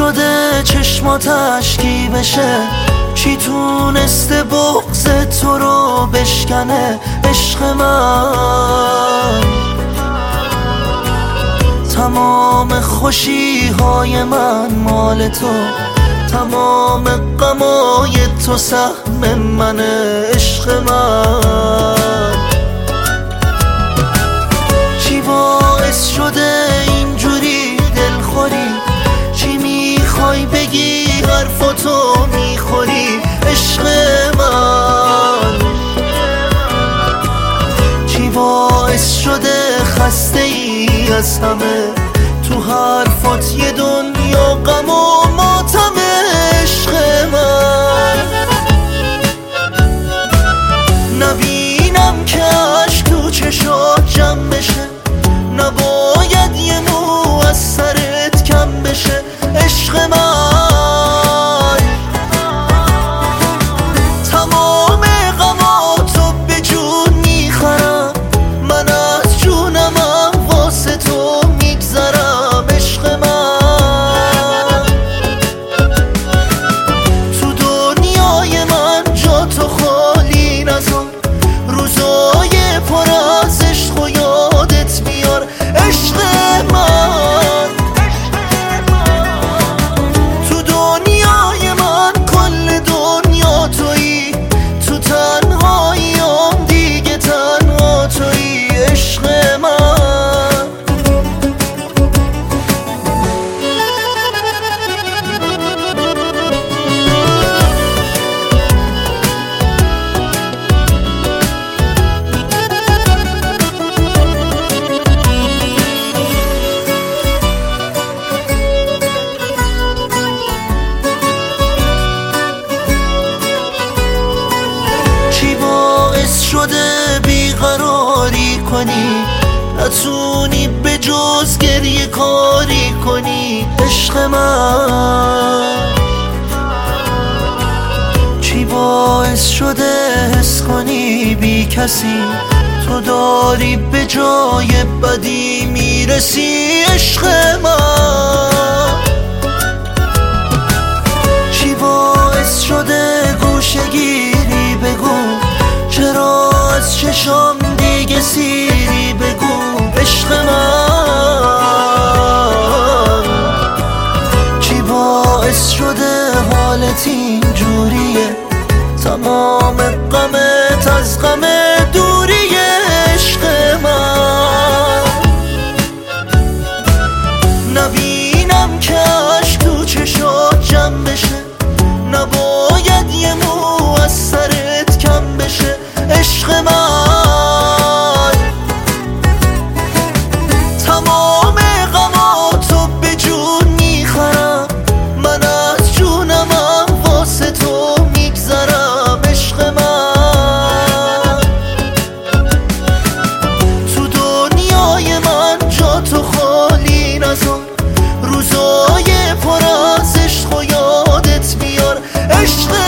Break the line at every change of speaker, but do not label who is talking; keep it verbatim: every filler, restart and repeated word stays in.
شده چشمات اشکی بشه؟ کی تونسته بغض تو رو بشکنه؟ عشق من تمام خوشی های من مال تو، تمام غمای تو سهم منه. عشق من چی باعث شده اینجوری دلخوری؟ چی میخوای بگی حرفاتو میخوری؟ عشق من چی باعث شده خسته ای از همه؟ تو حرفات یه دنیا غم و ماتمه. عشق من نبینم که عشق تو چشات جمع بشه، نباید یه مو از سرت کم بشه. عشق من تمام غماتو به جون میخرم، من از جونمم واسه تو میگذرم. عشق من تو دنیای من جا تو خالی نذار، روزای پر از عشق و یادت بیار. عشق من تو دنیای من کل دنیا تویی، تو تنهاییام دیگه تنها تویی. عشق من شده بیقراری کنی، نتونی به جز گریه کاری کنی. عشق من چی باعث شده حس کنی بی کسی تو داری به جای بدی میرسی. عشق من چی باعث شده گوشه گیری بگو؟ چرا از چشام دیگه سیری بگو؟ عشق من چی باعث شده حالت اینجوریه؟ تمام غمت از غم دوریه. عشق من نبینم که عشق تو چشات جمع بشه، نباید یه مو از سرت کم بشه. عشق من تمام غماتو به جون میخرم، من از جونمم واسه تو میگذرم. عشق من تو دنیای من جا تو خالی نذار، روزای پر از عشق و یادت بیار. عشق